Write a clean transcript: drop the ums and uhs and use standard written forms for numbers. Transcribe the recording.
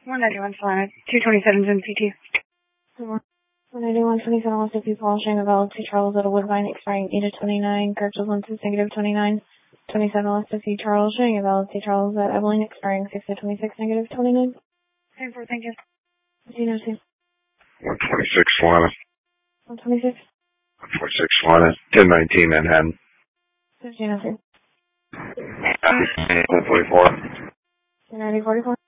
191 Solana, 227 NCT. 191, 27, also P. polishing of LLC Charles at a Woodbine expiring 8/29, characters 1 to -29. 27 LSC Charles Shang of LLC Charles at Evelyn expiring 6/26, -29. 10-4, thank you. 126 Solana. 126 Solana. 1019 Manhattan. 1502 144. 9044